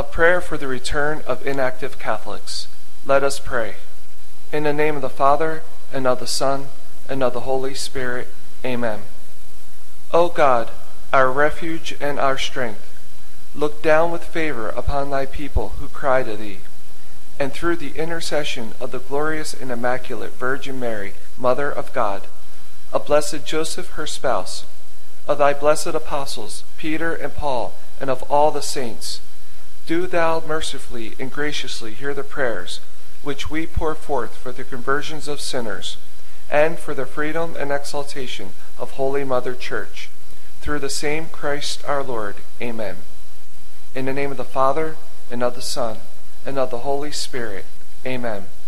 A prayer for the return of inactive Catholics. Let us pray. In the name of the Father, and of the Son, and of the Holy Spirit. Amen. O God, our refuge and our strength, look down with favor upon thy people who cry to thee, and through the intercession of the glorious and immaculate Virgin Mary, Mother of God, of blessed Joseph her spouse, of thy blessed apostles, Peter and Paul, and of all the saints, do thou mercifully and graciously hear the prayers which we pour forth for the conversions of sinners, and for the freedom and exaltation of Holy Mother Church, through the same Christ our Lord. Amen. In the name of the Father, and of the Son, and of the Holy Spirit. Amen.